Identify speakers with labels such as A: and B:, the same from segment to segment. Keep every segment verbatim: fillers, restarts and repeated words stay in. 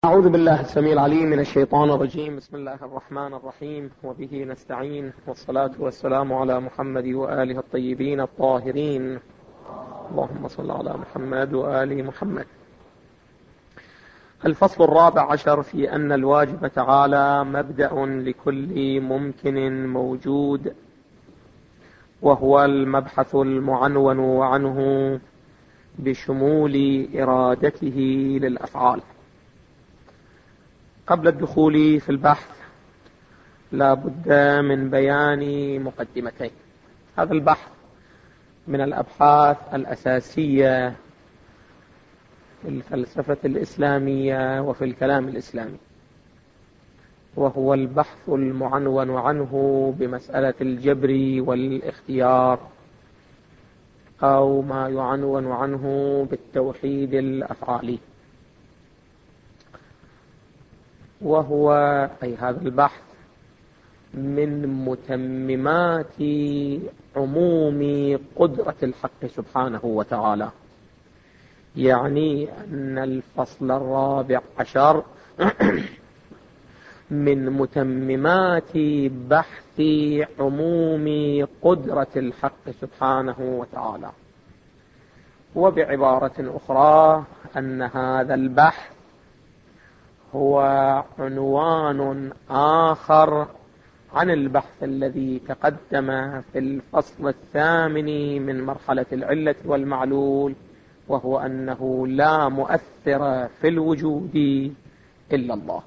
A: أعوذ بالله السميع العليم من الشيطان الرجيم. بسم الله الرحمن الرحيم، وبه نستعين، والصلاة والسلام على محمد وآله الطيبين الطاهرين. اللهم صل على محمد وآل محمد. الفصل الرابع عشر في أن الواجب تعالى مبدأ لكل ممكن موجود، وهو المبحث المعنون عنه بشمول إرادته للأفعال. قبل الدخول في البحث لا بد من بيان مقدمتين. هذا البحث من الأبحاث الأساسية في الفلسفة الإسلامية وفي الكلام الإسلامي، وهو البحث المعنون عنه بمسألة الجبر والاختيار، أو ما يعنون عنه بالتوحيد الأفعالي. وهو أي هذا البحث من متممات عموم قدرة الحق سبحانه وتعالى. يعني أن الفصل الرابع عشر من متممات بحث عموم قدرة الحق سبحانه وتعالى. وبعبارة أخرى أن هذا البحث هو عنوان آخر عن البحث الذي تقدم في الفصل الثامن من مرحلة العلة والمعلول، وهو أنه لا مؤثر في الوجود إلا الله.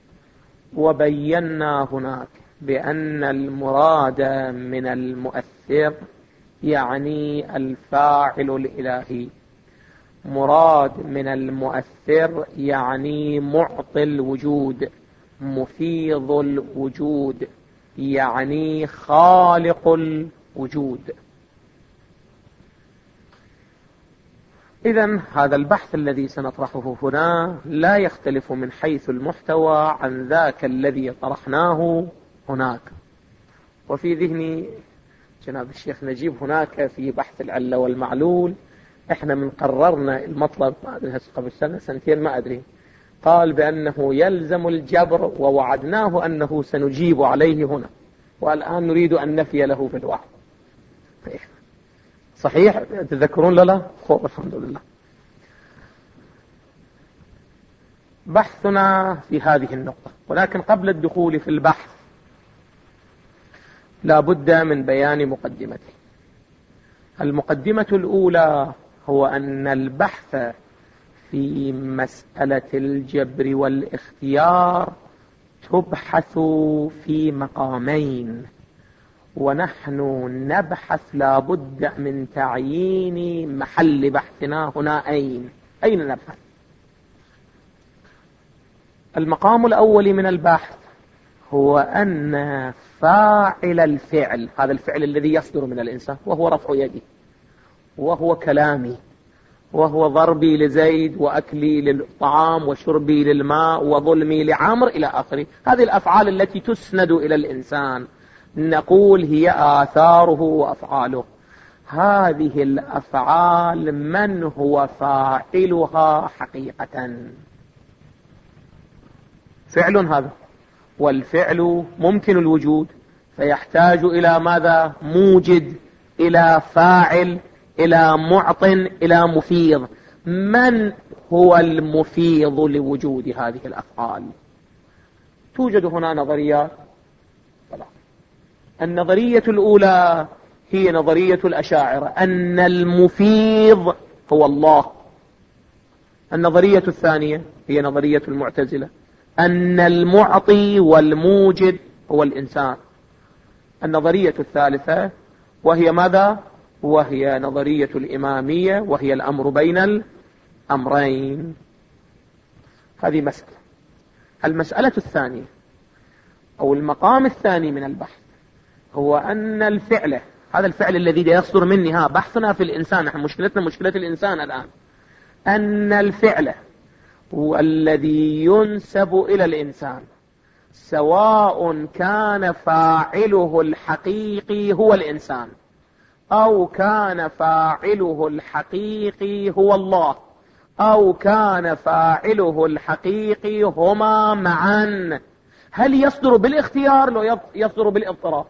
A: وبينا هناك بأن المراد من المؤثر يعني الفاعل الإلهي، مراد من المؤثر يعني معطي الوجود، مفيض الوجود، يعني خالق الوجود. إذن هذا البحث الذي سنطرحه هنا لا يختلف من حيث المحتوى عن ذاك الذي طرحناه هناك. وفي ذهني جناب الشيخ نجيب هناك في بحث العلة والمعلول احنا من قررنا المطلب ما ادري قبل سنة سنتين ما ادري، قال بأنه يلزم الجبر، ووعدناه أنه سنجيب عليه هنا، والآن نريد أن نفي له في الوعد. صحيح تذكرون؟ لا لا خير الحمد لله. بحثنا في هذه النقطة، ولكن قبل الدخول في البحث لا بد من بيان مقدمته. المقدمة الأولى هو أن البحث في مسألة الجبر والاختيار تبحث في مقامين، ونحن نبحث لا بد من تعيين محل بحثنا هنا. أين أين نبحث؟ المقام الأول من البحث هو أن فاعل الفعل، هذا الفعل الذي يصدر من الإنسان، وهو رفع يدي، وهو كلامي، وهو ضربي لزيد، وأكلي للطعام، وشربي للماء، وظلمي لعمر إلى آخره. هذه الأفعال التي تسند إلى الإنسان نقول هي آثاره وأفعاله. هذه الأفعال من هو فاعلها حقيقة؟ فعل هذا، والفعل ممكن الوجود، فيحتاج إلى ماذا؟ موجد، إلى فاعل، إلى معط، إلى مفيض. من هو المفيض لوجود هذه الأفعال؟ توجد هنا نظريات. النظرية الأولى هي نظرية الأشاعرة، أن المفيض هو الله. النظرية الثانية هي نظرية المعتزلة، أن المعطي والموجد هو الإنسان. النظرية الثالثة وهي ماذا؟ وهي نظرية الإمامية، وهي الأمر بين الأمرين. هذه مسألة. المسألة الثانية أو المقام الثاني من البحث هو أن الفعل، هذا الفعل الذي يصدر مني، ها بحثنا في الإنسان، نحن مشكلتنا مشكلة الإنسان الآن، أن الفعل هو الذي ينسب إلى الإنسان، سواء كان فاعله الحقيقي هو الإنسان أو كان فاعله الحقيقي هو الله، أو كان فاعله الحقيقي هما معا. هل يصدر بالاختيار لو يصدر بالاضطرار؟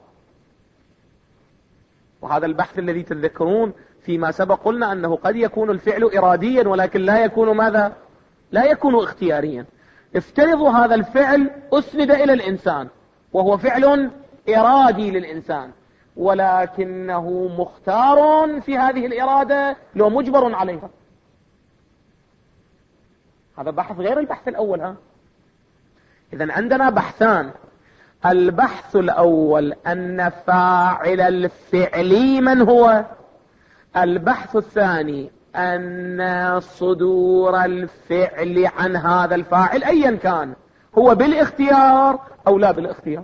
A: وهذا البحث الذي تذكرون فيما سبق قلنا أنه قد يكون الفعل إراديا ولكن لا يكون ماذا؟ لا يكون اختياريا. افترضوا هذا الفعل أسند إلى الإنسان وهو فعل إرادي للإنسان، ولكنه مختار في هذه الإرادة لو مجبر عليها. هذا بحث غير البحث الأول. ها إذن عندنا بحثان. البحث الأول أن فاعل الفعل من هو؟ البحث الثاني أن صدور الفعل عن هذا الفاعل أيا كان هو بالاختيار أو لا بالاختيار.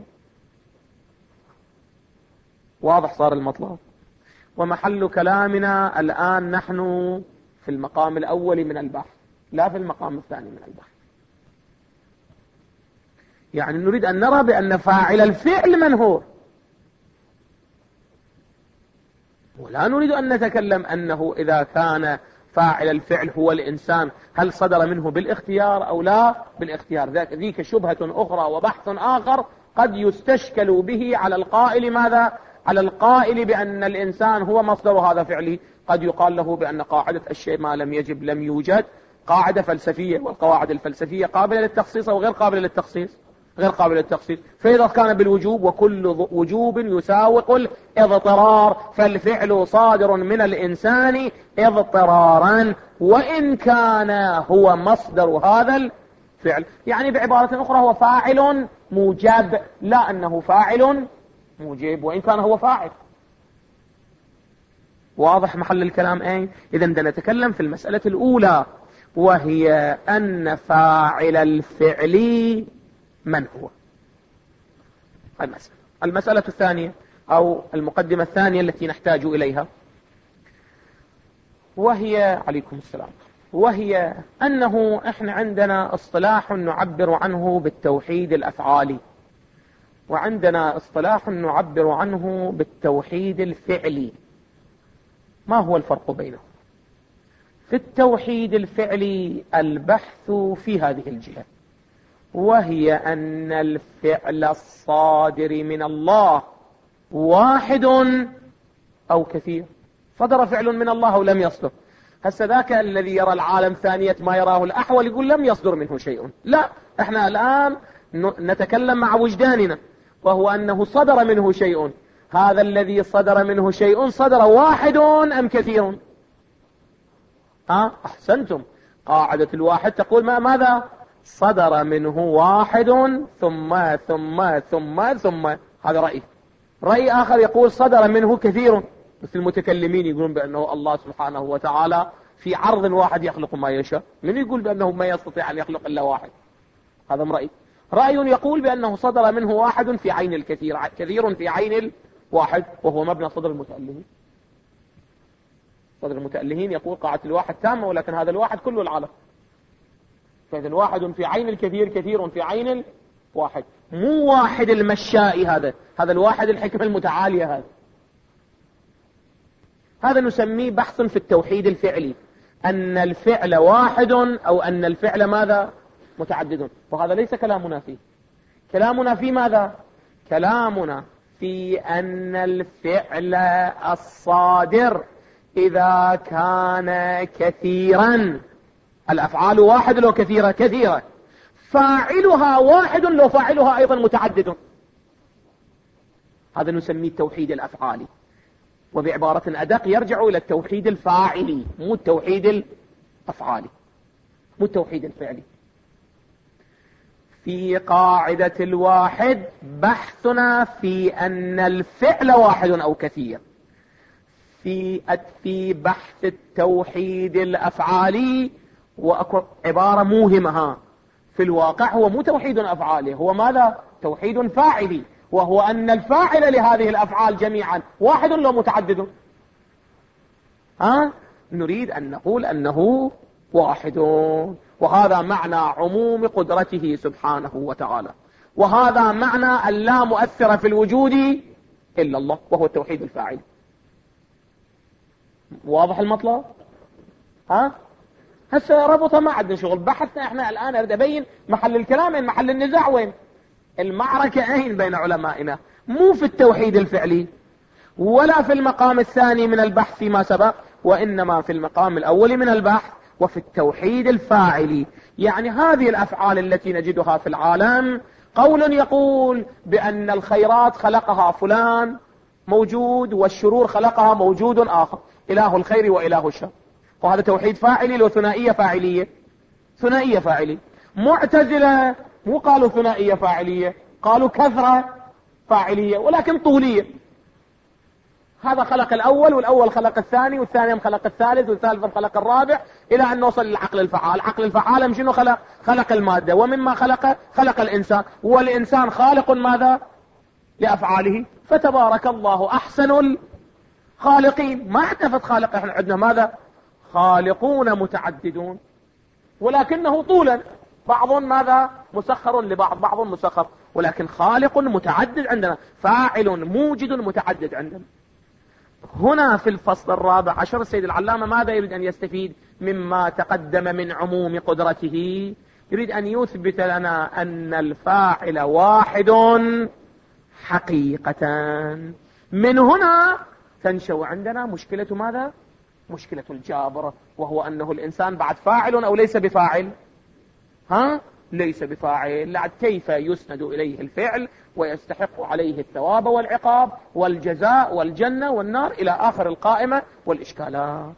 A: واضح صار المطلب؟ ومحل كلامنا الآن نحن في المقام الأول من البحث لا في المقام الثاني من البحث. يعني نريد أن نرى بأن فاعل الفعل من هو، ولا نريد أن نتكلم أنه إذا كان فاعل الفعل هو الإنسان هل صدر منه بالاختيار أو لا بالاختيار. ذاك ذيك شبهة أخرى وبحث آخر قد يستشكل به على القائل ماذا؟ على القائل بأن الإنسان هو مصدر هذا فعلي. قد يقال له بأن قاعدة الشيء ما لم يجب لم يوجد قاعدة فلسفية، والقواعد الفلسفية قابلة للتخصيص أو غير قابلة للتخصيص؟ غير قابل للتخصيص. فإذا كان بالوجوب وكل وجوب يساوق الاضطرار فالفعل صادر من الإنسان اضطرارا وإن كان هو مصدر هذا الفعل. يعني بعبارة أخرى هو فاعل موجب لا أنه فاعل موجب وإن كان هو فاعل. واضح محل الكلام ايه؟ إذن بدنا نتكلم في المسألة الأولى وهي أن فاعل الفعل من هو؟ المسألة. المسألة الثانية أو المقدمة الثانية التي نحتاج إليها وهي عليكم السلام، وهي أنه إحنا عندنا اصطلاح نعبر عنه بالتوحيد الأفعالي وعندنا اصطلاح نعبر عنه بالتوحيد الفعلي. ما هو الفرق بينهم؟ في التوحيد الفعلي البحث في هذه الجهة، وهي أن الفعل الصادر من الله واحد أو كثير. صدر فعل من الله ولم يصدر. هسه ذاك الذي يرى العالم ثانية ما يراه الأحول يقول لم يصدر منه شيء. لا، احنا الآن نتكلم مع وجداننا وهو أنه صدر منه شيء. هذا الذي صدر منه شيء صدر واحد أم كثير؟ ها أحسنتم. قاعدة الواحد تقول ما ماذا؟ صدر منه واحد ثم ثم ثم ثم. هذا رأي. رأي آخر يقول صدر منه كثير، مثل المتكلمين يقولون بأنه الله سبحانه وتعالى في عرض واحد يخلق ما يشاء. من يقول بأنه ما يستطيع أن يخلق إلا واحد؟ هذا رأي. رأي يقول بأنه صدر منه واحد في عين الكثير، كثير في عين الواحد، وهو مبنى صدر المتألهين. صدر المتألهين يقول قاعدة الواحد تامة ولكن هذا الواحد كله العالم. فإذا الواحد في عين الكثير كثير في عين الواحد، مو واحد المشاء. هذا هذا الواحد الحكمة المتعالية. هذا هذا نسميه بحث في التوحيد الفعلي، أن الفعل واحد أو أن الفعل ماذا؟ متعدد. وهذا ليس كلامنا فيه. كلامنا في ماذا؟ كلامنا في أن الفعل الصادر إذا كان كثيرا، الأفعال واحد لو كثيرة كثيرة، فاعلها واحد لو فاعلها أيضا متعدد، هذا نسميه التوحيد الأفعالي. وبعبارة أدق يرجع إلى التوحيد الفاعلي مو التوحيد الأفعالي، مو التوحيد الفعلي. في قاعدة الواحد بحثنا في أن الفعل واحد أو كثير. في في بحث التوحيد الأفعالي وأكو عبارة موهمة في الواقع، هو مو توحيد أفعالي، هو ماذا؟ توحيد فاعلي، وهو أن الفاعل لهذه الأفعال جميعا واحد لو متعدد. ها نريد أن نقول أنه واحد، وهذا معنى عموم قدرته سبحانه وتعالى، وهذا معنى أن لا مؤثر في الوجود إلا الله، وهو التوحيد الفاعلي. واضح المطلب؟ ها هسه ربطها ما عندنا شغل، بحثنا احنا الآن أريد أبين محل الكلام وين، محل النزاع وين. المعركة أين بين علمائنا؟ مو في التوحيد الفعلي ولا في المقام الثاني من البحث فيما سبق، وإنما في المقام الأول من البحث وفي التوحيد الفاعلي. يعني هذه الأفعال التي نجدها في العالم، قول يقول بأن الخيرات خلقها فلان موجود والشرور خلقها موجود آخر، إله الخير وإله الشر، وهذا توحيد فاعلي. لو ثنائية فاعلية، ثنائية فاعلية. معتزلة مو قالوا ثنائية فاعلية، قالوا كثرة فاعلية ولكن طولية. هذا خلق الأول والأول خلق الثاني والثاني خلق الثالث والثالث خلق الرابع، إلى أن نوصل للعقل الفعال. العقل الفعال شنو خلق؟ خلق المادة، ومما خلق خلق الإنسان، والإنسان خالق ماذا؟ لأفعاله. فتبارك الله أحسن الخالقين. ما اعتفت خالق، احنا عندنا ماذا؟ خالقون متعددون، ولكنه طولا بعض ماذا؟ مسخر لبعض، بعض مسخر، ولكن خالق متعدد عندنا، فاعل موجد متعدد عندنا. هنا في الفصل الرابع عشر السيد العلامة ماذا يريد أن يستفيد مما تقدم من عموم قدرته؟ يريد أن يثبت لنا أن الفاعل واحد حقيقة. من هنا تنشأ عندنا مشكلة ماذا؟ مشكلة الجابر، وهو أنه الإنسان بعد فاعل أو ليس بفاعل؟ ها؟ ليس بفاعل. لعد كيف يسند إليه الفعل ويستحق عليه الثواب والعقاب والجزاء والجنة والنار إلى آخر القائمة والإشكالات.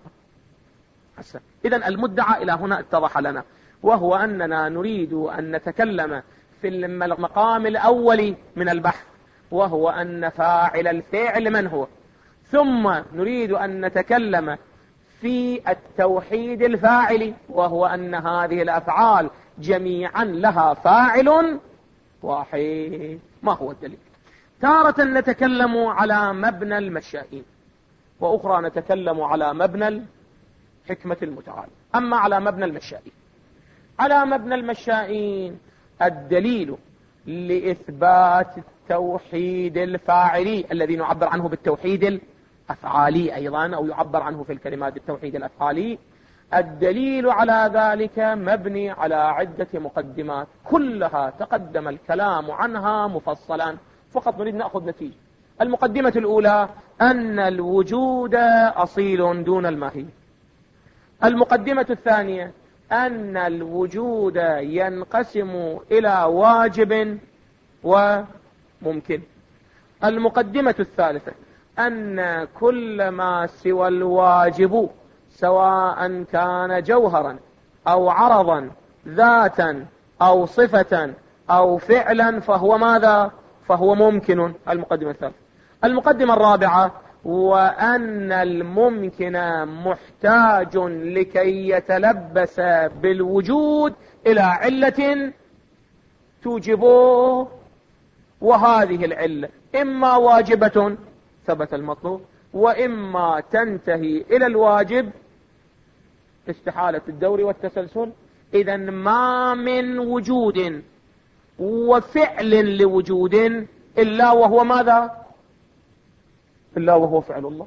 A: إذن المدعى إلى هنا اتضح لنا، وهو أننا نريد أن نتكلم في المقام الأول من البحث، وهو أن فاعل الفعل من هو، ثم نريد أن نتكلم في التوحيد الفاعلي، وهو أن هذه الأفعال جميعا لها فاعل واحد. ما هو الدليل؟ تارة نتكلم على مبنى المشائين، وأخرى نتكلم على مبنى الحكمة المتعال. أما على مبنى المشائين، على مبنى المشائين الدليل لإثبات التوحيد الفاعلي الذي نعبر عنه بالتوحيد الأفعالي أيضا، أو يعبر عنه في الكلمات بالتوحيد الأفعالي. الدليل على ذلك مبني على عدة مقدمات كلها تقدم الكلام عنها مفصلا، فقط نريد نأخذ نتيجة. المقدمة الأولى أن الوجود أصيل دون الماهية. المقدمة الثانية أن الوجود ينقسم إلى واجب وممكن. المقدمة الثالثة أن كل ما سوى الواجب سواء كان جوهرا أو عرضا ذاتا أو صفة أو فعلا فهو ماذا؟ فهو ممكن. المقدمة الثالثة. المقدمة الرابعة وأن الممكن محتاج لكي يتلبس بالوجود إلى علة توجبه، وهذه العلة إما واجبة ثبت المطلوب، وإما تنتهي إلى الواجب استحالة الدور والتسلسل. إذن ما من وجود وفعل لوجود إلا وهو ماذا؟ إلا وهو فعل الله.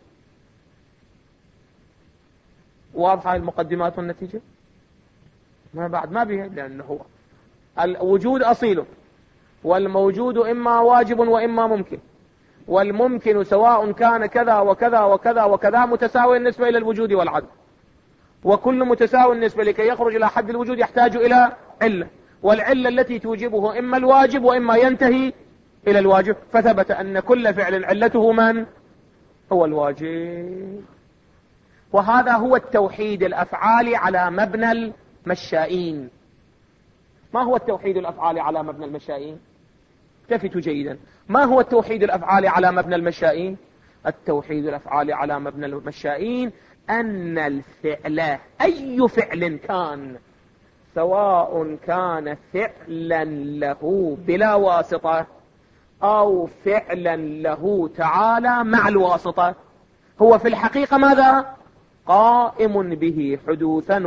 A: واضحة المقدمات والنتيجة؟ ما بعد ما بها، لأنه هو الوجود أصيل، والموجود إما واجب وإما ممكن، والممكن سواء كان كذا وكذا وكذا وكذا متساوي النسبة إلى الوجود والعدم، وكل متساوي النسبة لكي يخرج إلى حد الوجود يحتاج إلى علة، والعلة التي توجبه إما الواجب وإما ينتهي إلى الواجب. فثبت أن كل فعل علته من هو الواجب. وهذا هو التوحيد الأفعالي على مبنى المشائين. ما هو التوحيد الأفعالي على مبنى المشائين؟ التفتوا جيدا. ما هو التوحيد الأفعالي على مبنى المشائين؟ التوحيد الأفعالي على مبنى المشائين أن الفعل أي فعل كان، سواء كان فعلا له بلا واسطة أو فعلا له تعالى مع الواسطة، هو في الحقيقة ماذا؟ قائم به حدوثا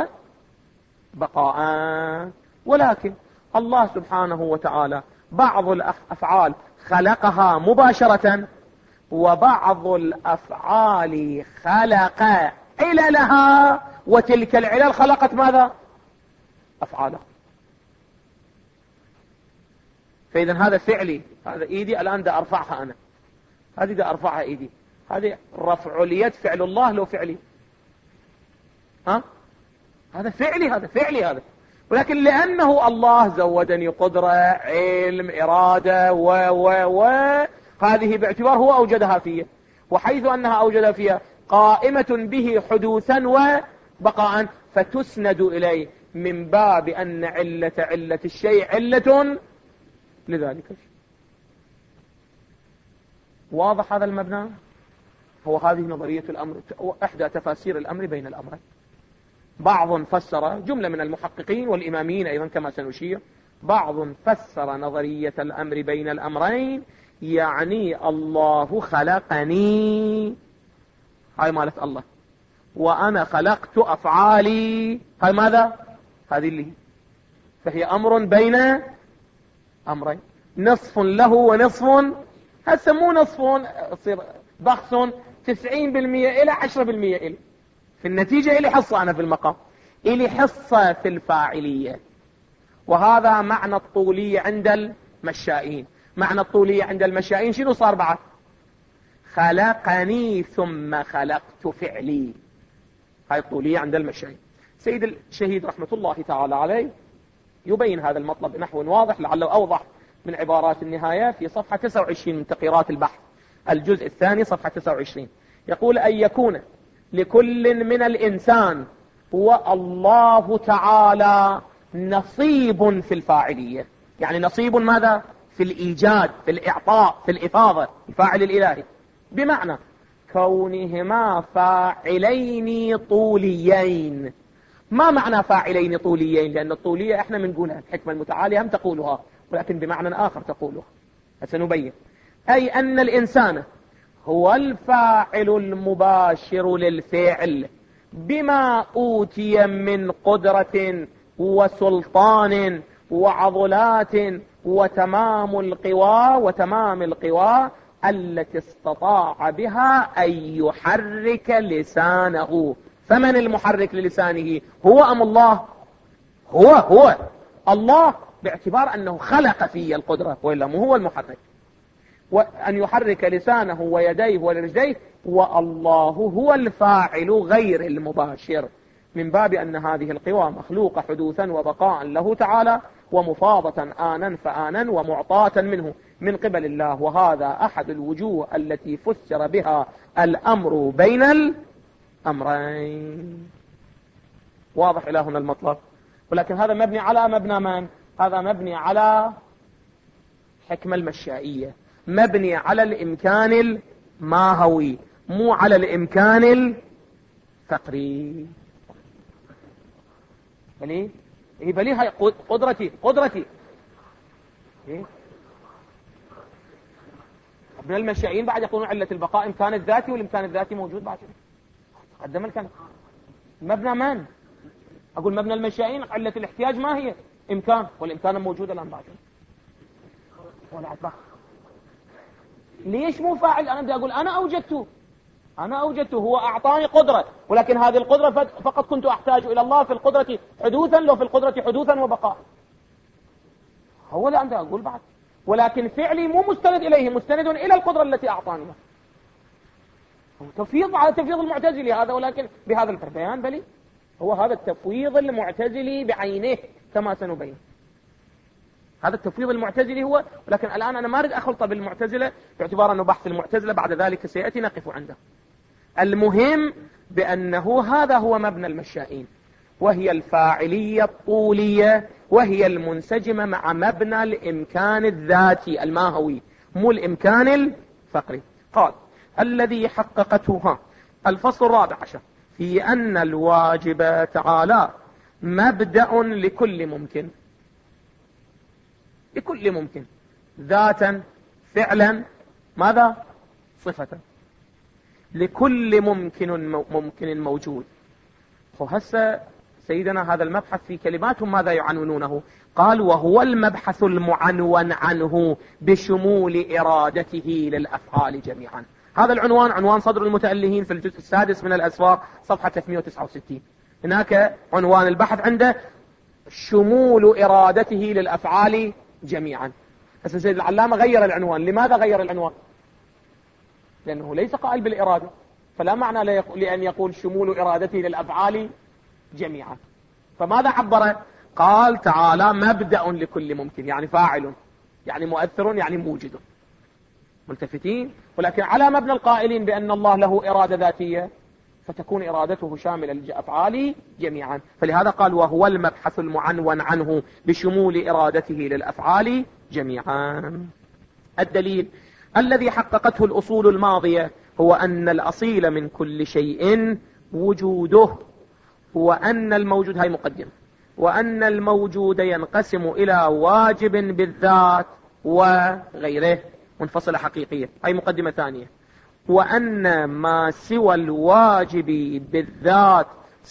A: وبقاء. ولكن الله سبحانه وتعالى بعض الأفعال خلقها مباشرة، وبعض الأفعال خلق عللها وتلك العلل خلقت ماذا؟ أفعاله. فإذا هذا فعلي، هذا إيدي الآن دا أرفعها أنا، هذه دا أرفعها إيدي، هذه رفع اليد فعل الله لو فعلي، ها؟ هذا فعلي، هذا فعلي هذا. ولكن لأنه الله زودني قدرة، علم، إرادة و و و هذه باعتبار هو أوجدها فيه، وحيث أنها أوجدها فيها قائمة به حدوثا وبقاء، فتسند إليه من باب أن علة علة الشيء علة لذلك الشيء. واضح هذا المبنى؟ هو هذه نظرية الأمر، إحدى تفاسير الأمر بين الأمرين. بعض فسر، جملة من المحققين والإماميين أيضا كما سنشير، بعض فسر نظرية الأمر بين الأمرين يعني الله خلقني، هاي مالت الله، وأنا خلقت أفعالي، هاي ماذا؟ هذه اللي فهي أمر بين أمرين، نصف له ونصف، هسه مو نصف يصير بخس تسعين بالمئة إلى عشرة بالمئة إلي، في النتيجة إلي حصة أنا في المقام، إلي حصة في الفاعلية. وهذا معنى الطولية عند المشائين. معنى الطولية عند المشائين شنو صار بعد؟ خلقني ثم خلقت فعلي، هاي الطولية عند المشائين. سيد الشهيد رحمة الله تعالى عليه يبين هذا المطلب بنحو واضح، لعله أوضح من عبارات النهاية في صفحة تسعة وعشرين من تقريرات البحث، الجزء الثاني صفحة تسعة وعشرين، يقول أن يكون لكل من الإنسان والله تعالى نصيب في الفاعلية، يعني نصيب ماذا؟ في الإيجاد، في الإعطاء، في الإفاضة، الفاعل الإلهي، بمعنى كونهما فاعلين طوليين. ما معنى فاعلين طوليين؟ لأن الطولية احنا بنقولها، الحكمة المتعالية هم تقولها، ولكن بمعنى آخر تقولها، سنبين. أي أن الإنسان هو الفاعل المباشر للفعل بما أوتي من قدرة وسلطان وعضلات وتمام القوى وتمام القوى التي استطاع بها أن يحرك لسانه. فمن المحرك للسانه؟ هو أم الله؟ هو هو الله، باعتبار أنه خلق فيه القدرة، وإلا مو هو المحرك. وأن يحرك لسانه ويديه ورجليه، والله هو الفاعل غير المباشر، من باب أن هذه القوى مخلوقة حدوثا وبقاء له تعالى، ومفاضة آنا فآنا ومعطاة منه من قبل الله. وهذا أحد الوجوه التي فسر بها الأمر بين الأمرين. واضح إلى هنا المطلب؟ ولكن هذا مبني على مبنى من؟ هذا مبني على حكمة المشائية، مبني على الإمكان الماهوي، مو على الإمكان الفقري. بلي إيه بلي هاي قدرتي قدرتي إيه؟ ابن المشائين بعد يقولون علة البقاء إمكان الذاتي، والإمكان الذاتي موجود بعد قدم الكلام. مبنى من؟ أقول مبنى المشائين علة الاحتياج ما هي؟ إمكان، والإمكان موجود الآن بعد. ولا أتبع ليش مو فاعل؟ أنا بدي أقول أنا أوجدته، أنا أوجدته، هو أعطاني قدرة، ولكن هذه القدرة فقط كنت أحتاج إلى الله في القدرة حدوثا، لو في القدرة حدوثا وبقاء. هو اللي أنا أقول بعد، ولكن فعلي مو مستند إليه، مستند إلى القدرة التي أعطاني. تفويض على تفويض المعتزلي هذا، ولكن بهذا البيان بلي هو هذا التفويض المعتزلي بعينه كما سنبين. هذا التفويض المعتزلي هو، ولكن الآن أنا ما أريد أخلط بالمعتزلة باعتبار أنه بحث المعتزلة بعد ذلك سيأتي نقف عنده. المهم بأنه هذا هو مبنى المشائين، وهي الفاعلية الطولية، وهي المنسجمة مع مبنى الإمكان الذاتي الماهوي، مو الإمكان الفقري. قال الذي حققته الفصل الرابع عشر في أن الواجب تعالى مبدأ لكل ممكن، لكل ممكن ذاتا فعلا ماذا صفة، لكل ممكن ممكن موجود. وهسه سيدنا هذا المبحث في كلماتهم ماذا يعنونونه؟ قال وهو المبحث المعنون عنه بشمول إرادته للأفعال جميعا. هذا العنوان عنوان صدر المتألهين في الجزء السادس من الأسواق صفحة ثلاثمئة وتسعة وستين. هناك عنوان البحث عنده شمول إرادته للأفعال جميعا. هسه سيد العلامة غير العنوان. لماذا غير العنوان؟ لأنه ليس قائل بالإرادة، فلا معنى لأن يقول شمول إرادته للأفعال جميعا. فماذا عبر؟ قال تعالى مبدأ لكل ممكن، يعني فاعل، يعني مؤثر، يعني موجد. ملتفتين؟ ولكن على مبنى القائلين بأن الله له إرادة ذاتية، فتكون إرادته شاملة للأفعال جميعا. فلهذا قال وهو المبحث المعنون عنه بشمول إرادته للأفعال جميعا. الدليل الذي حققته الأصول الماضية هو أن الأصيل من كل شيء وجوده، وأن الموجود، هاي مقدمة، وأن الموجود ينقسم إلى واجب بالذات وغيره، منفصلة حقيقية، هاي مقدمة ثانية. وأن ما سوى الواجب بالذات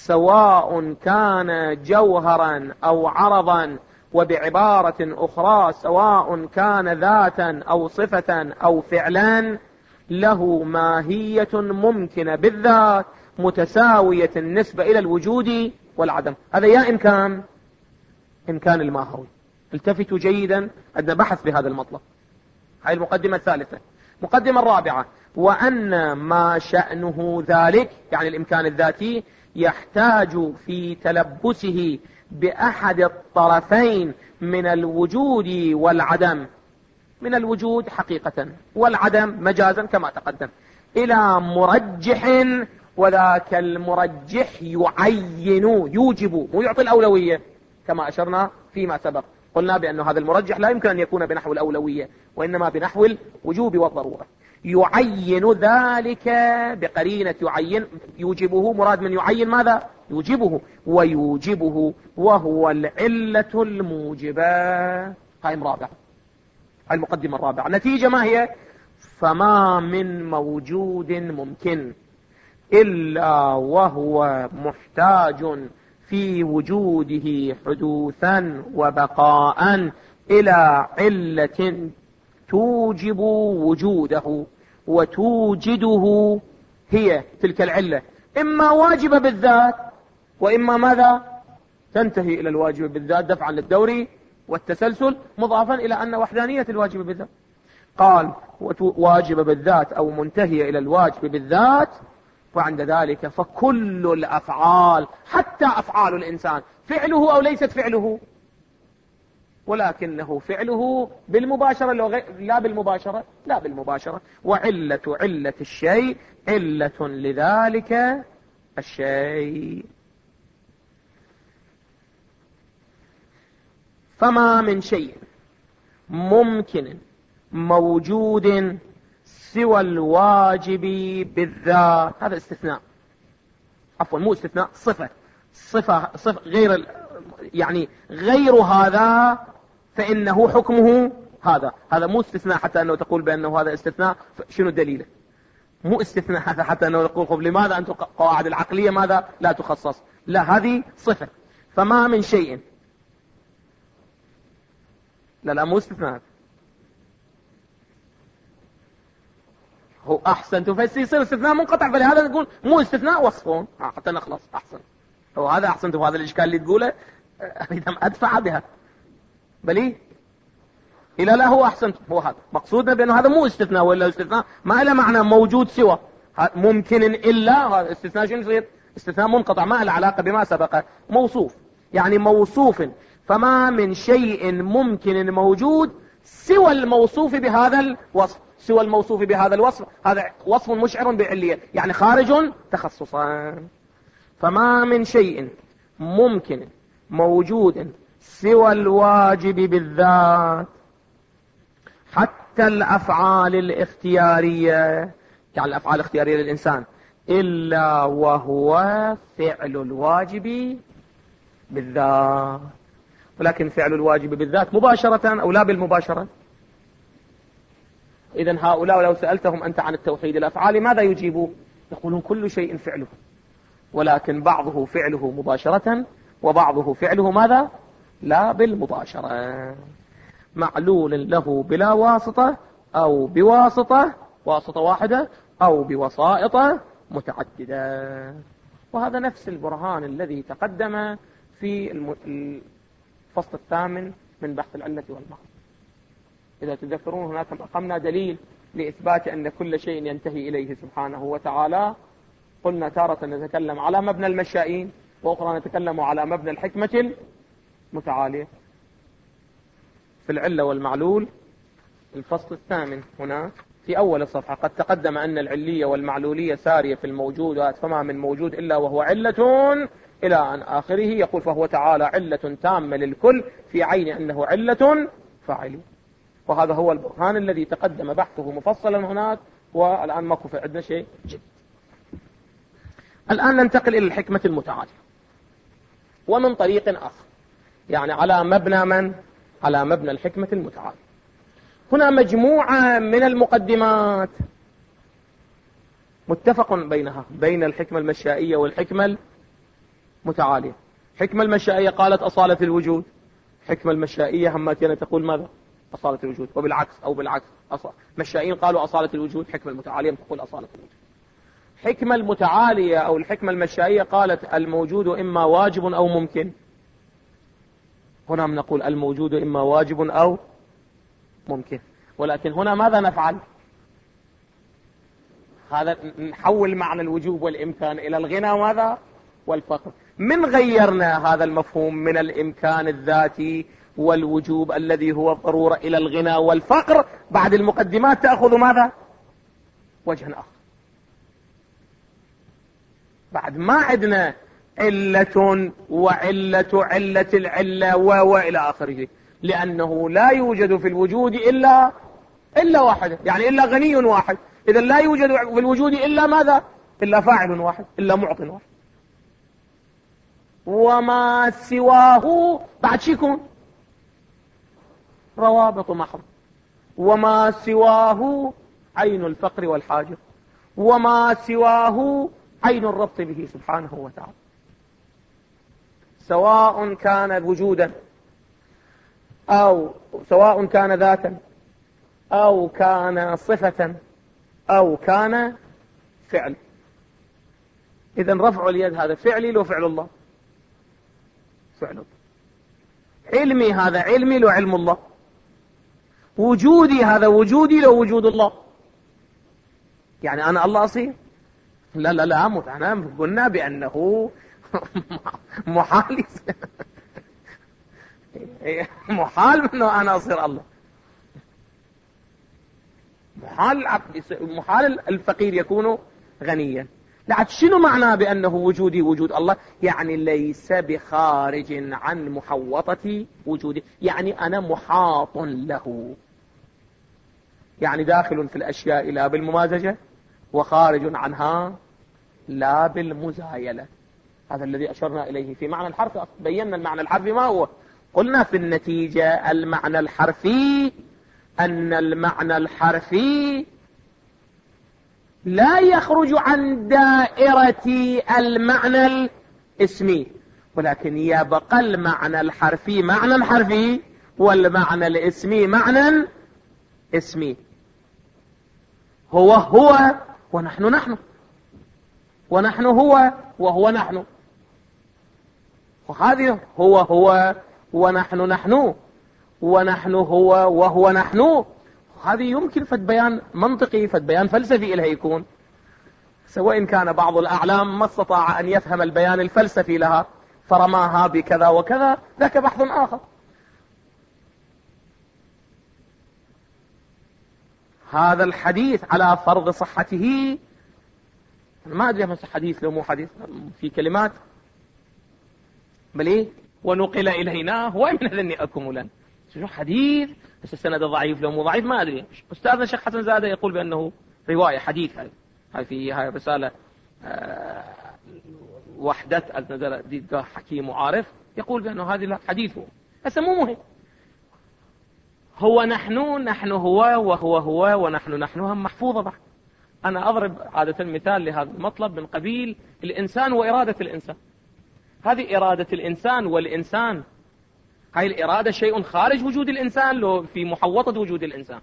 A: سواء كان جوهرا أو عرضا، وبعبارة أخرى سواء كان ذاتا أو صفة أو فعلا، له ماهية ممكنة بالذات متساوية النسبة إلى الوجود والعدم. هذا يا إمكان إمكان الماهوي. التفتوا جيدا، عندنا بحث بهذا المطلب. هاي المقدمة الثالثة. مقدمة الرابعة وأن ما شأنه ذلك، يعني الإمكان الذاتي، يحتاج في تلبسه بأحد الطرفين من الوجود والعدم، من الوجود حقيقة والعدم مجازا كما تقدم، إلى مرجح، وذاك المرجح يعين يوجب، مو يعطي الأولوية كما أشرنا فيما سبق. قلنا بأن هذا المرجح لا يمكن أن يكون بنحو الأولوية، وإنما بنحو الوجوب والضرورة. يعين ذلك بقرينة يعين، يوجبه، مراد من يعين ماذا؟ يوجبه، ويوجبه وهو العلة الموجبة. هاي مرابعة، هاي المقدمة الرابعة. نتيجة ما هي؟ فما من موجود ممكن إلا وهو محتاج في وجوده حدوثا وبقاء إلى علة توجب وجوده وتوجده، هي تلك العلة إما واجبة بالذات، وإما ماذا؟ تنتهي إلى الواجب بالذات دفعا للدوري والتسلسل، مضافا إلى أن وحدانية الواجب بالذات. قال واجب بالذات أو منتهية إلى الواجب بالذات، وعند ذلك فكل الأفعال، حتى أفعال الإنسان، فعله أو ليست فعله، ولكنه فعله بالمباشرة لا بالمباشرة، لا بالمباشرة. وعلة علة الشيء علة لذلك الشيء. فما من شيء ممكن موجود سوى الواجب بالذات، هذا استثناء، عفوا مو استثناء، صفة صفة صفة غير، يعني غير هذا فإنه حكمه هذا. هذا مو استثناء حتى أنه تقول بأنه هذا استثناء. شنو الدليل؟ مو استثناء هذا حتى أنه تقول خب لماذا أنتم قواعد العقلية ماذا لا تخصص؟ لا، هذه صفة. فما من شيء، لا لا مو استثناء، هو أحسن فيصير استثناء منقطع، فلهذا نقول مو استثناء وصفون حتى نخلص. أحسن، هو هذا أحسن. هذا الإشكال اللي تقوله أريد أدفع بها بلي إلا لا، هو أحسن. هو هذا مقصودنا بأنه هذا مو استثناء، ولا استثناء ما له معنى موجود سوى ممكن إلا. هذا استثناء شنو يصير؟ استثناء منقطع ما له علاقة بما سبق، موصوف، يعني موصوف. فما من شيء ممكن موجود سوى الموصوف بهذا الوصف، سوى الموصوف بهذا الوصف، هذا وصف مشعر بعلية، يعني خارج تخصصا. فما من شيء ممكن موجود سوى الواجب بالذات، حتى الأفعال الاختيارية، يعني الأفعال الاختيارية للإنسان، إلا وهو فعل الواجب بالذات. ولكن فعل الواجب بالذات مباشرة أو لا بالمباشرة؟ إذن هؤلاء لو سألتهم أنت عن التوحيد الأفعال ماذا يجيبوا؟ يقولون كل شيء فعله، ولكن بعضه فعله مباشرة وبعضه فعله ماذا؟ لا بالمباشرة. معلول له بلا واسطة أو بواسطة، واسطة واحدة، أو بوسائط متعددة. وهذا نفس البرهان الذي تقدم في الفصل الثامن من بحث العلة والمعنى. إذا تذكرون هناك أقمنا دليل لإثبات أن كل شيء ينتهي إليه سبحانه وتعالى. قلنا تارة نتكلم على مبنى المشائين، وأخرى نتكلم على مبنى الحكمة المتعالية. في العلة والمعلول الفصل الثامن هنا في أول الصفحة: قد تقدم أن العلية والمعلولية سارية في الموجودات، فما من موجود إلا وهو علة إلى أن آخره. يقول: فهو تعالى علة تامة للكل في عين أنه علة فاعلة. وهذا هو البرهان الذي تقدم بحثه مفصلا هناك، والآن ماكو في عندنا شيء جديد. الآن ننتقل إلى الحكمة المتعالية، ومن طريق آخر، يعني على مبنى من؟ على مبنى الحكمة المتعالية. هنا مجموعة من المقدمات متفق بينها، بين الحكمة المشائية والحكمة المتعالية. الحكمة المشائية قالت أصالة الوجود، الحكمة المشائية هماتين تقول ماذا؟ أصالة الوجود. وبالعكس أو بالعكس، مشائين قالوا أصالة الوجود، الحكمة المتعالية تقول أصالة الوجود. الحكمة المتعالية أو الحكمة المشائية قالت الموجود إما واجب أو ممكن. هنا نقول الموجود إما واجب أو ممكن، ولكن هنا ماذا نفعل؟ هذا نحول معنى الوجوب والإمكان إلى الغنى وماذا؟ والفقر. من غيرنا هذا المفهوم من الإمكان الذاتي والوجوب الذي هو الضرورة إلى الغنى والفقر، بعد المقدمات تأخذ ماذا؟ وجها آخر. بعد ما عندنا علة وعلة علة العلة وإلى آخره، لأنه لا يوجد في الوجود إلا إلا واحد، يعني إلا غني واحد. إذا لا يوجد في الوجود إلا ماذا؟ إلا فاعل واحد، إلا معط واحد. وما سواه بعد شي يكون روابط محض. وما سواه عين الفقر والحاجة، وما سواه عين الربط به سبحانه وتعالى، سواء كان وجودا أو سواء كان ذاتا أو كان صفة أو كان فعل. إذن رفع اليد هذا فعلي لو فعل الله؟ فعل الله. علمي هذا علمي لو علم الله. وجودي هذا وجودي لو وجود الله. يعني أنا الله أصير؟ لا لا لا متعنى قلنا بأنه محال محال أنه أنا أصير الله. محال محال الفقير يكون غنيا. لا شنو معناه بأنه وجودي وجود الله؟ يعني ليس بخارج عن محوطة وجودي، يعني أنا محاط له، يعني داخل في الأشياء لا بالممازجة، وخارج عنها لا بالمزايلة. هذا الذي أشرنا إليه في معنى الحرف. بينا المعنى الحرفي ما هو. قلنا في النتيجة المعنى الحرفي أن المعنى الحرفي لا يخرج عن دائرة المعنى الاسمي، ولكن يبقى المعنى الحرفي معنى حرفي، والمعنى الاسمي معنى اسمي. هو هو ونحن نحن، ونحن هو وهو نحن، وهذه هو هو ونحن نحن، ونحن هو وهو نحن. هذه يمكن فد بيان منطقي، فد بيان فلسفي إلها يكون، سواء إن كان بعض الأعلام ما استطاع أن يفهم البيان الفلسفي لها فرماها بكذا وكذا، ذاك بحث آخر. هذا الحديث على فرض صحته، ما أدري مثل حديث لو مو حديث في كلمات بل إيه ونقل إلينا وين من ذني أكملا. شو حديث بس السند ضعيف لو مو ضعيف ما أدري. أستاذنا الشيخ حسن زادة يقول بأنه رواية حديث. هاي هاي في هاي رسالة أه وحدة النظر حكيم وعارف يقول بأنه هذه حديثه، بس مو مهم. هو نحن نحن هو وهو هو ونحن نحن هم محفوظة بعد. أنا أضرب عادة مثال لهذا المطلب من قبيل الإنسان وإرادة الإنسان. هذه إرادة الإنسان والإنسان، هاي الإرادة شيء خارج وجود الإنسان لو في محوطة وجود الإنسان.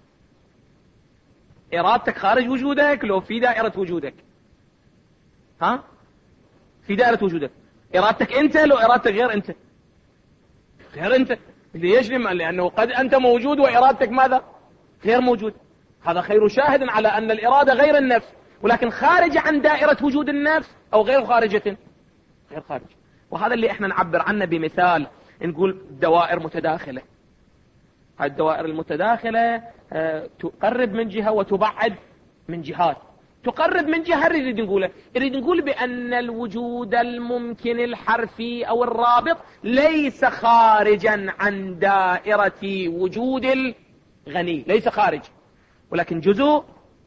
A: إرادتك خارج وجودك لو في دائرة وجودك. ها في دائرة وجودك. إرادتك أنت لو إرادتك غير أنت، غير أنت. ليش؟ لأنه قد أنت موجود وإرادتك ماذا؟ غير موجود. هذا خير شاهد على أن الإرادة غير النفس، ولكن خارجة عن دائرة وجود النفس أو غير خارجة، غير خارج. وهذا اللي احنا نعبر عنه بمثال، نقول دوائر متداخلة. هذه الدوائر المتداخلة تقرب من جهة وتبعد من جهات. تقرب من جهة نريد نقوله، نريد نقول بأن الوجود الممكن الحرفي أو الرابط ليس خارجا عن دائرة وجود الغني، ليس خارج، ولكن جزء.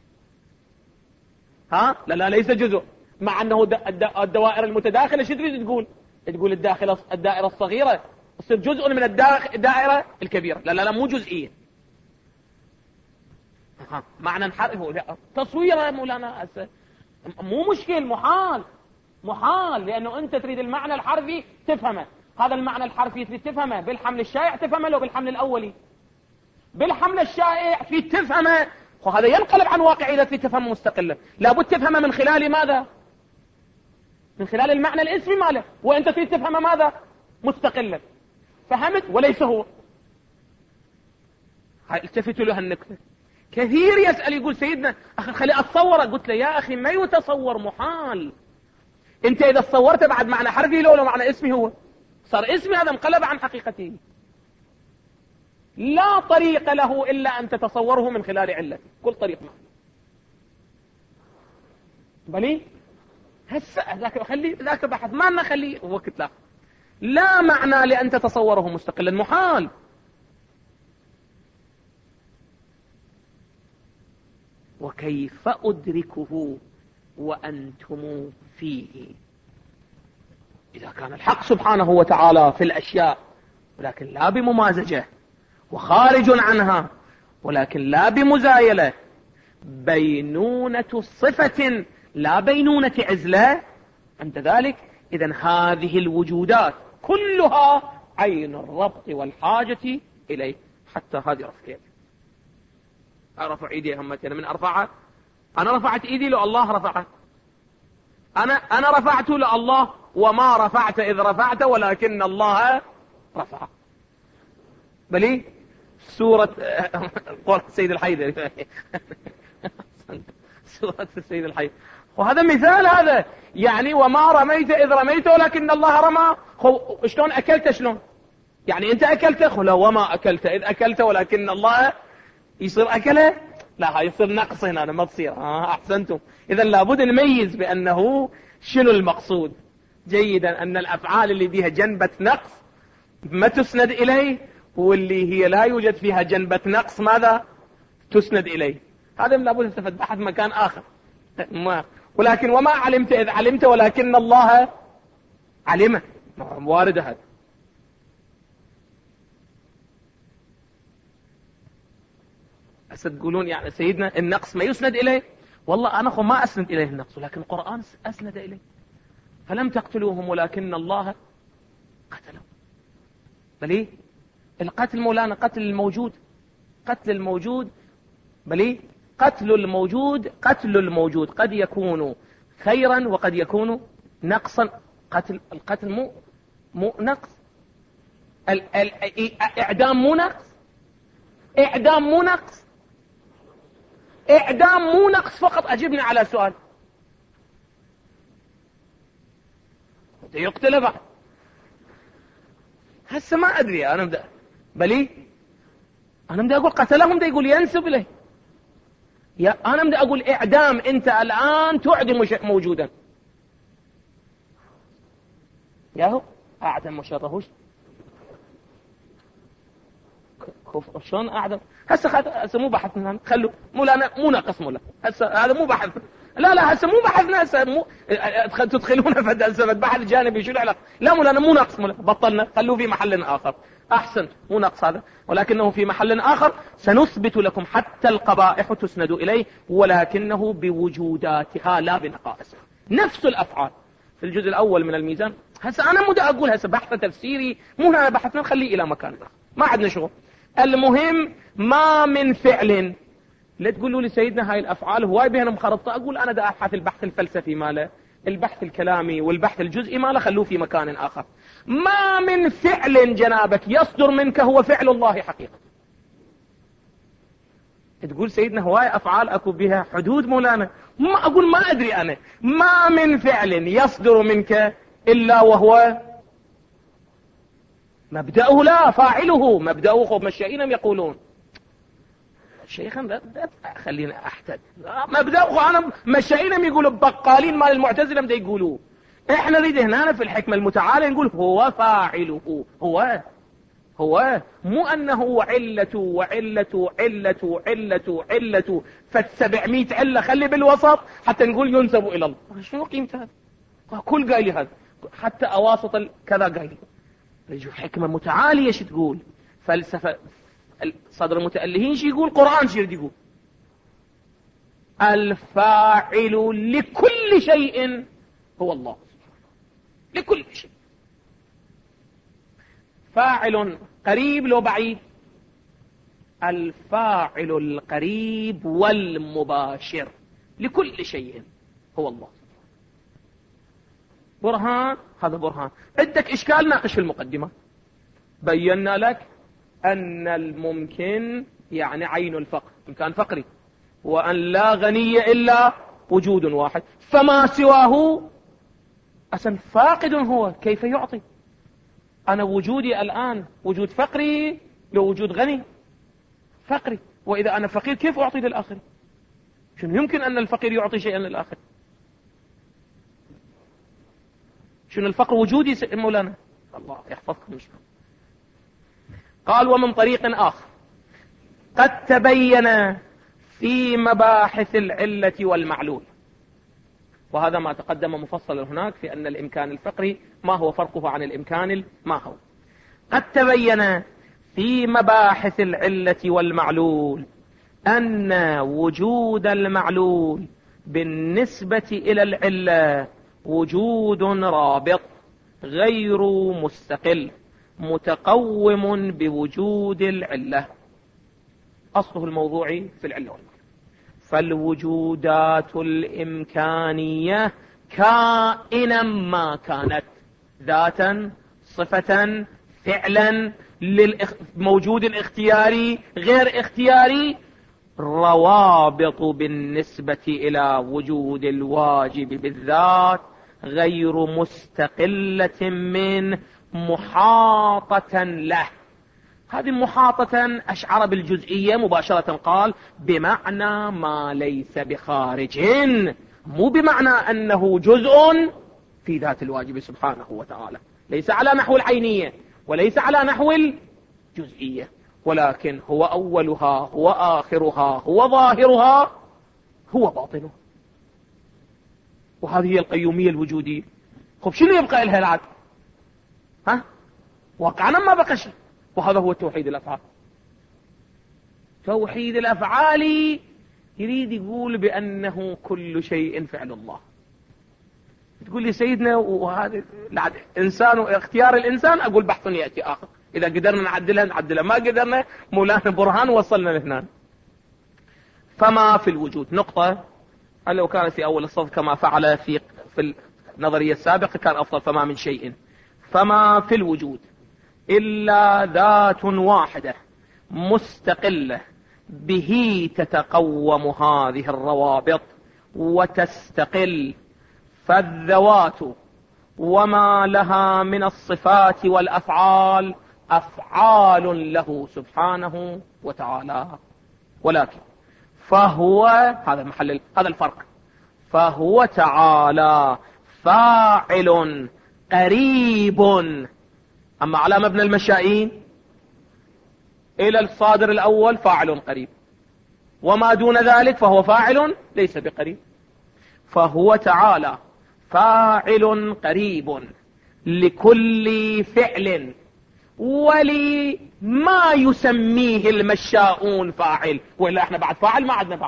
A: ها لا لا ليس جزء، مع أنه الدوائر المتداخلة شو تريد تقول؟ تقول الداخل الدائرة الصغيرة تصير جزء من الدائرة الكبيرة. لا لا لا مو جزئية. معنى نحرفه تصويره مولانا مو مشكل، محال محال، لأنه أنت تريد المعنى الحرفي تفهمه. هذا المعنى الحرفي تريد تفهمه بالحمل الشائع تفهمه لو بالحمل الأولي. بالحمل الشائع في تفهمه، وهذا ينقلب عن واقعية في تفهمه مستقلة. لابد تفهمه من خلال ماذا؟ من خلال المعنى الاسمي ماله، وأنت تريد تفهمه ماذا؟ مستقلا. فهمت؟ وليس هو. التفتوا له النكتة. كثير يسأل يقول سيدنا أخي خلي أتصوره. قلت له يا أخي ما يتصور، محال. أنت إذا تصورت بعد معنى حرفي لو لو معنى اسمي، هو صار اسمي هذا انقلب عن حقيقته. لا طريق له إلا أن تتصوره من خلال علته، كل طريق معه. بلي هسه ذاك خلي ذاك بحث ما نخليه وقت لا لا معنى لأن تتصوره مستقلا، محال. وكيف أدركه وأنتم فيه؟ إذا كان الحق سبحانه وتعالى في الأشياء ولكن لا بممازجة، وخارج عنها ولكن لا بمزايلة، بينونة صفة لا بينونة عزلة، عند ذلك إذن هذه الوجودات كلها عين الربط والحاجة إليه. حتى هذه رفعت أرفع إيدي همتي، أنا من أرفعها؟ أنا رفعت إيدي لو الله رفعت. أنا أنا رفعت لله، وما رفعت إذ رفعت ولكن الله رفع. بلي سورة قول السيد الحيدري سورة السيد الحيدري. وهذا مثال، هذا يعني وما رميت إذ رميت ولكن الله رمى. شلون أكلت؟ شلون يعني أنت أكلت؟ خلا وما أكلت إذ أكلت ولكن الله يصير أكله؟ لا هاي يصير نقص هنا، ما تصير. آه أحسنتم. إذا لابد نميز بأنه شنو المقصود جيدا، أن الأفعال اللي بيها جنبة نقص ما تسند إليه، واللي هي لا يوجد فيها جنبة نقص ماذا تسند إليه. هذا لابد نستفد بحث مكان آخر. ما ولكن وما علمت إذ علمت ولكن الله علمه، وارد هذا. هسه تقولون يعني سيدنا النقص ما يسند إليه. والله أنا أخو ما أسند إليه النقص، ولكن القرآن أسند إليه. فلم تقتلوهم ولكن الله قتلهم. بلي القتل مولانا قتل الموجود، قتل الموجود. بلي قتل الموجود قتل الموجود قد يكون خيرا وقد يكون نقصا. قتل القتل مو مو نقص. ال ال إعدام مو نقص. إعدام مو نقص. إعدام مو نقص فقط. أجبني على سؤال. يقتل بعد هسه ما أدري أنا بدأ. بلي أنا بدي أقول قتلهم، بدي أقول ينسب إليه. يا أنا بدي أقول إعدام. أنت الآن تعدم موجودا. ياهو أعدم مشرهوش كيف شلون أعدم؟ هسه هسه مو بحثنا، خلوا مو لا مو ناقص مولا. هسه هذا مو بحث. لا لا هسه مو بحثنا. هسه مو تدخلون في هسه بحث جانبي. شو العلاقة؟ لا مولانا مو ناقص مولا، بطلنا، خلوه في محل آخر. أحسن، مو نقص هذا، ولكنه في محل آخر. سنثبت لكم حتى القبائح تسند إليه، ولكنه بوجوداتها لا بنقائصها. نفس الأفعال في الجزء الأول من الميزان. هسه أنا مو أقول هسه بحث تفسيري، مو هنا بحثنا، نخليه إلى مكان آخر، ما عندنا شغل. المهم ما من فعل. لا تقولوا لي سيدنا هاي الأفعال هواي بها مخرطة. أقول أنا دا أبحث البحث الفلسفي ماله، البحث الكلامي والبحث الجزئي ما له خلوه في مكان آخر. ما من فعل جنابك يصدر منك هو فعل الله حقيقة. تقول سيدنا هواي أفعال أكو بها حدود مولانا، ما أقول ما أدري أنا، ما من فعل يصدر منك إلا وهو مبدأه لا فاعله، مبدأه خب مشائينهم يقولون شيخا خلينا أحتد، مبدأه أنا مشائينهم يقولوا بقالين مال المعتزلة مدى يقولوا، إحنا نريد هنا في الحكمة المتعالى نقول هو فاعله، هو هو مو أنه علة وعلة علة علة علة فالسبعمائة علة خلي بالوسط حتى نقول ينسب إلى الله. شنو قيمة هذا؟ كل قايل هذا حتى أواسط كذا قايل. رجوا حكمة متعالية شو تقول، فلسفة صدر المتألهين شو يقول، قرآن شو يقول، الفاعل لكل شيء هو الله، لكل شيء. فاعل قريب لو بعيد، الفاعل القريب والمباشر لكل شيء هو الله. برهان، هذا برهان. عندك إشكال ناقش في المقدمة، بينا لك أن الممكن يعني عين الفقر، إمكان فقري، وأن لا غني إلا وجود واحد، فما سواه أصلا فاقد هو، كيف يعطي؟ أنا وجودي الآن وجود فقري لو وجود غني فقري، وإذا أنا فقير كيف أعطي للآخر؟ شنو يمكن أن الفقير يعطي شيئا للآخر؟ شنو الفقر وجودي مولانا؟ الله يحفظكم. قال ومن طريق آخر قد تبين في مباحث العلة والمعلول، وهذا ما تقدم مفصلا هناك في أن الإمكان الفقري ما هو فرقه عن الإمكان ما هو. قد تبين في مباحث العلة والمعلول أن وجود المعلول بالنسبة إلى العلة وجود رابط غير مستقل متقوم بوجود العلة، أصله الموضوعي في العلة والمعلول. فالوجودات الإمكانية كائنا ما كانت، ذاتا صفة فعلا، للموجود الاختياري غير اختياري، روابط بالنسبة إلى وجود الواجب بالذات غير مستقلة من محاطة له. هذه محاطة أشعر بالجزئية مباشرة، قال بمعنى ما ليس بخارج، مو بمعنى أنه جزء في ذات الواجب سبحانه وتعالى، ليس على نحو العينية وليس على نحو الجزئية، ولكن هو أولها هو آخرها هو ظاهرها هو باطنه. وهذه هي القيومية الوجودية. خب شنو يبقى إلها العاد؟ ها واقعا ما بقى شيء، وهذا هو توحيد الأفعال. توحيد الأفعال يريد يقول بأنه كل شيء فعل الله. تقول لي سيدنا وهذا إنسان واختيار الإنسان، أقول بحث يأتي آخر، إذا قدرنا نعدلها نعدلها، ما قدرنا مولانا برهان وصلنا لهنا. فما في الوجود نقطة، لو كان في أول الصف كما فعل في في النظرية السابقة كان أفضل. فما من شيء، فما في الوجود إلا ذات واحدة مستقلة به تتقوم هذه الروابط وتستقل، فالذوات وما لها من الصفات والأفعال أفعال له سبحانه وتعالى. ولكن فهو، هذا محل هذا الفرق، فهو تعالى فاعل قريب. أما على مبنى المشائين إلى الصادر الأول فاعل قريب، وما دون ذلك فهو فاعل ليس بقريب. فهو تعالى فاعل قريب لكل فعل ولما يسميه المشاؤون فاعل، وإلا احنا بعد فاعل ما عندنا فاعل.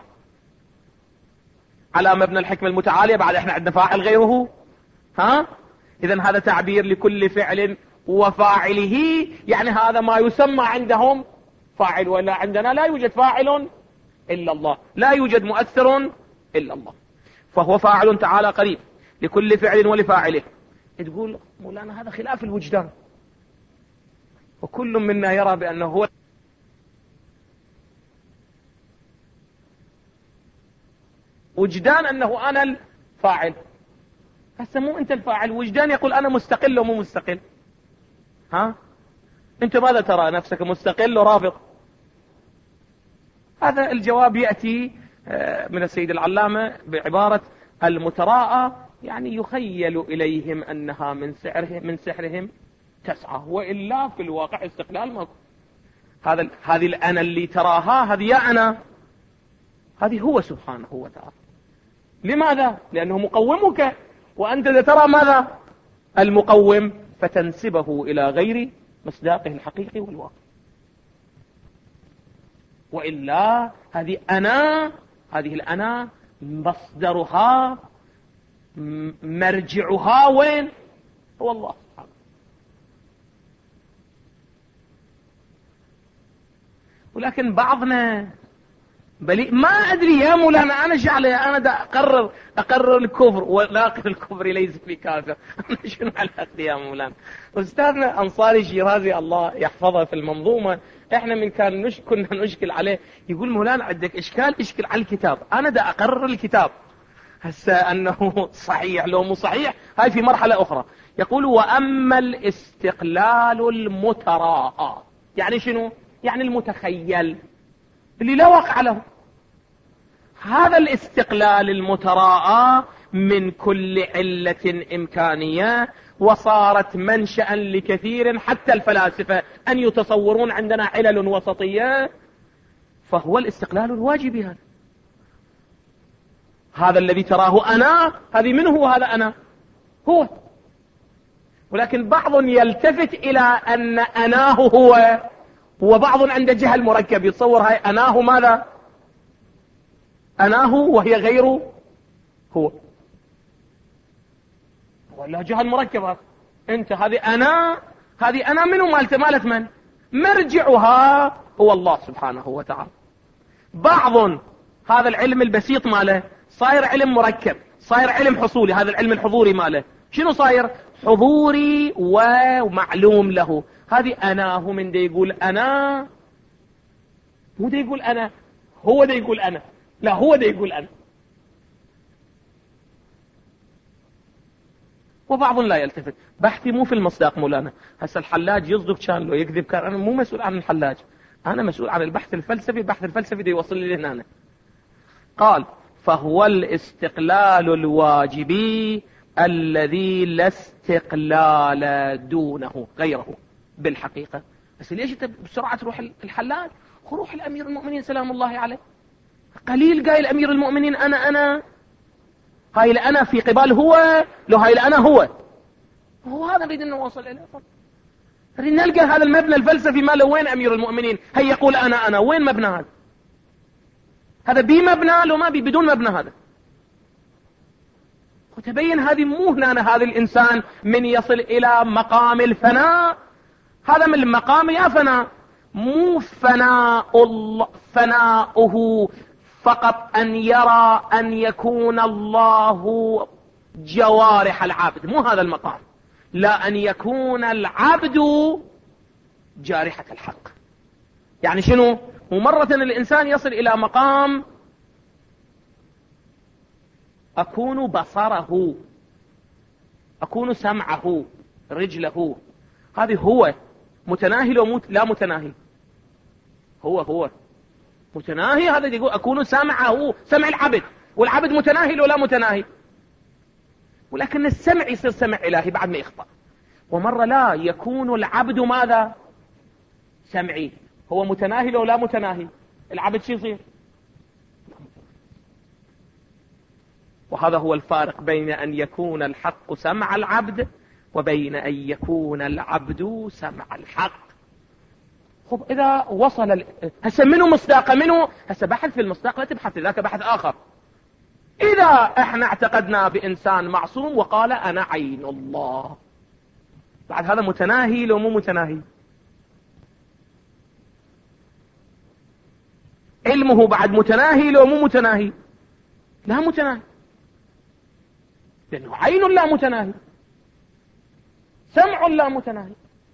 A: على مبنى الحكمة المتعالية بعد احنا عندنا فاعل غيره. ها إذن هذا تعبير لكل فعل وفاعله، يعني هذا ما يسمى عندهم فاعل، ولا عندنا لا يوجد فاعل إلا الله، لا يوجد مؤثر إلا الله. فهو فاعل تعالى قريب لكل فعل ولفاعله. تقول مولانا هذا خلاف الوجدان، وكل منا يرى بأنه هو وجدان أنه أنا الفاعل. هسه مو أنت الفاعل، وجدان يقول أنا مستقل ومو مستقل. ها أنت ماذا ترى نفسك، مستقل ورافض؟ هذا الجواب يأتي من السيد العلامة بعبارة المتراءى، يعني يخيل إليهم أنها من سحرهم من سحرهم تسعى، وإلا في الواقع استقلال ماكو. هذا هذه الأنا اللي تراها، هذه يا أنا، هذه هو سبحانه وتعالى. لماذا؟ لأنه مقومك، وأنت ترى ماذا؟ المقوم، فتنسبه إلى غير مصداقه الحقيقي والواقع. وإلا هذه أنا، هذه الأنا مصدرها مرجعها وين؟ هو الله سبحانه. ولكن بعضنا بلي ما أدري يا مولانا، أنا شعلي أنا دا أقرر أقرر الكفر، ولكن الكفر ليس في كافر. أنا شنو على أخذ يا مولانا؟ أستاذنا أنصاري شيرازي الله يحفظه في المنظومة، إحنا من كان نش كنا نشكل عليه، يقول مولانا عندك إشكال اشكل على الكتاب، أنا دا أقرر الكتاب هسه أنه صحيح لو مو صحيح، هاي في مرحلة أخرى. يقول وأما الاستقلال المتراءى، يعني شنو؟ يعني المتخيل اللي لا واقع له. هذا الاستقلال المتراءى من كل علة إمكانية، وصارت منشأ لكثير حتى الفلاسفة أن يتصورون عندنا علل وسطية، فهو الاستقلال الواجبي. هذا هذا الذي تراه أنا، هذه منه هو، هذا أنا هو. ولكن بعض يلتفت إلى أن أناه هو، وبعض عنده جهل مركب يتصور هاي أناه ماذا؟ أناه وهي غيره هو، ولا جهل مركب هذا. أنت هذه أنا، هذه أنا منه مالت مالت من؟ مرجعها هو الله سبحانه وتعالى. بعض هذا العلم البسيط ماله صاير علم مركب، صاير علم حصولي. هذا العلم الحضوري ماله شنو صاير؟ حضوري ومعلوم له. هذه أنا هو من دي يقول أنا، مو دي يقول أنا، هو دي يقول أنا، لا هو دي يقول أنا. وبعض لا يلتفت. بحثي مو في المصداق مولانا. هسه الحلاج يصدق كان لو يكذب كان، أنا مو مسؤول عن الحلاج، أنا مسؤول عن البحث الفلسفي. البحث الفلسفي دي يوصل لي هنا. قال فهو الاستقلال الواجبي الذي لا استقلال دونه غيره بالحقيقة. بس ليش انت بسرعة تروح الحلاج؟ روح الأمير المؤمنين سلام الله عليه. قليل قايل أمير المؤمنين أنا أنا، هاي الأنا في قبال هو، لو هاي الأنا هو هو هذا نريد أن نوصل إليه. نريد نلقى هذا المبنى الفلسفي ماله وين أمير المؤمنين؟ هي يقول أنا أنا، وين مبنى هذا؟ هذا بي مبنى لو ما بي بدون مبنى هذا. وتبين هذه مو هنا، هذا الإنسان من يصل إلى مقام الفناء، هذا من المقام يا فناء، مو فناء الله فناؤه فقط أن يرى أن يكون الله جوارح العبد، مو هذا المقام، لا، أن يكون العبد جارحة الحق. يعني شنو؟ ومرة الإنسان يصل إلى مقام أكون بصره، أكون سمعه، رجله. هذه هو متناهي لو لا متناهي؟ هو هو متناهي. هذا يقول أكون سمعه، سمع العبد، والعبد متناهي لو لا متناهي. ولكن السمع يصير سمع إلهي بعد ما يخطأ. ومرة لا، يكون العبد ماذا؟ سمعي. هو متناهي لو لا متناهي؟ العبد شو يصير؟ وهذا هو الفارق بين أن يكون الحق سمع العبد وبين أن يكون العبد سمع الحق. خب إذا وصل ال... هسه منه مصداق منه، هسه بحث في المصداق لا تبحث، ذاك بحث آخر. إذا احنا اعتقدنا بإنسان معصوم وقال أنا عين الله، بعد هذا متناهي لو مو متناهي؟ علمه بعد متناهي لو مو متناهي؟ لا متناهي. لأنه عين لا متناهي، سمع لا متناهي.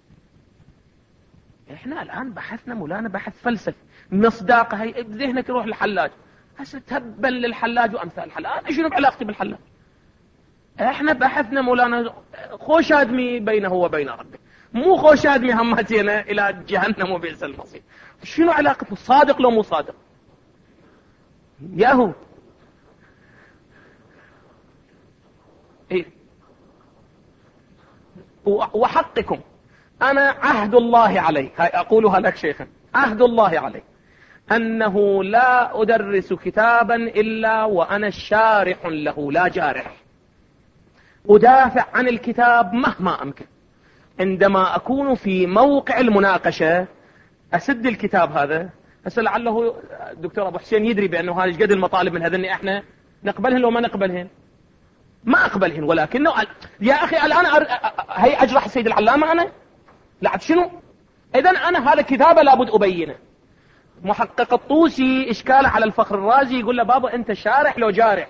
A: احنا الآن بحثنا مولانا بحث فلسفي مصداق، هي بذهنك يروح الحلاج، هسه تبا للحلاج وأمثال الحلاج. أنا شنو بعلاقتي بالحلاج؟ احنا بحثنا مولانا خوش آدمي بينه وبين ربه، مو خوش آدمي هماتينا إلى جهنم وبئس المصير. شنو علاقته؟ صادق لو مو صادق؟ ياهو إيه؟ وحقكم أنا عهد الله علي، هاي أقولها لك شيخا، عهد الله علي أنه لا أدرس كتابا إلا وأنا شارح له لا جارح، أدافع عن الكتاب مهما أمكن. عندما أكون في موقع المناقشة أسد الكتاب هذا. هسه لعله الدكتور أبو حسين يدري بأنه هذه قد المطالب من هذني احنا نقبلهن لو ما نقبلهن، ما أقبلهن، ولكنه يا أخي الآن أر... هي أجرح السيد العلامة أنا لعب شنو؟ إذن أنا هذا كتابة لابد أبينه. محقق الطوسي إشكاله على الفخر الرازي، يقول له بابا أنت شارح لو جارح،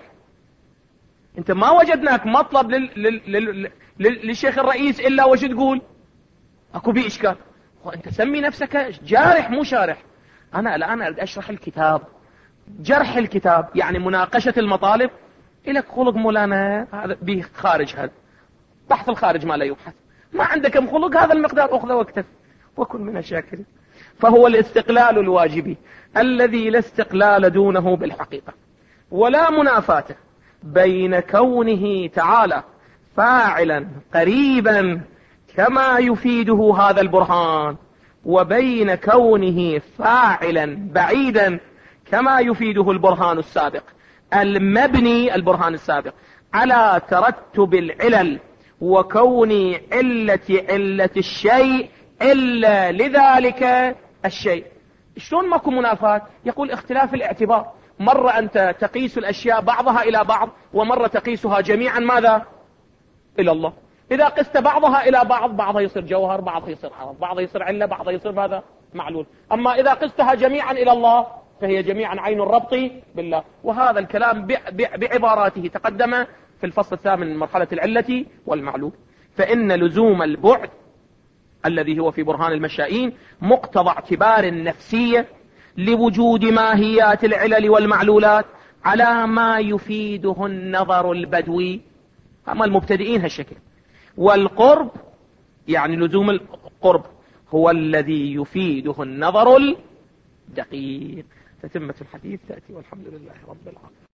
A: أنت ما وجدناك مطلب لل... لل... لل... لل... للشيخ الرئيس إلا وش تقول؟ أكو بي إشكال، وأنت سمي نفسك جارح مو شارح. أنا الآن أريد أشرح الكتاب، جرح الكتاب يعني مناقشة المطالب. إلك خلق مولانا هذا به خارج، هذا بحث الخارج ما لا يبحث، ما عندك خلق هذا المقدار أخذ واكتف وكن من الشاكرين. فهو الاستقلال الواجبي الذي لا استقلال دونه بالحقيقة، ولا منافاة بين كونه تعالى فاعلا قريبا كما يفيده هذا البرهان، وبين كونه فاعلا بعيدا كما يفيده البرهان السابق، المبني البرهان السابق على ترتب العلل وكون علة علة الشيء إلا لذلك الشيء. شلون ماكو منافاة؟ يقول اختلاف الاعتبار، مرة أنت تقيس الأشياء بعضها إلى بعض، ومرة تقيسها جميعا ماذا؟ إلى الله. إذا قست بعضها إلى بعض، بعضها يصير جوهر، بعضها يصير عرض، بعضها يصير علة، بعضها يصير ماذا؟ معلول. أما إذا قستها جميعا إلى الله فهي جميعا عين الربط بالله. وهذا الكلام بعباراته تقدم في الفصل الثامن من مرحلة العلة والمعلول. فإن لزوم البعد الذي هو في برهان المشائين مقتضى اعتبار نفسية لوجود ماهيات العلل والمعلولات على ما يفيده النظر البدوي، أما المبتدئين هالشكل. والقرب يعني لزوم القرب هو الذي يفيده النظر الدقيق. تتمة الحديث تأتي والحمد لله رب العالمين.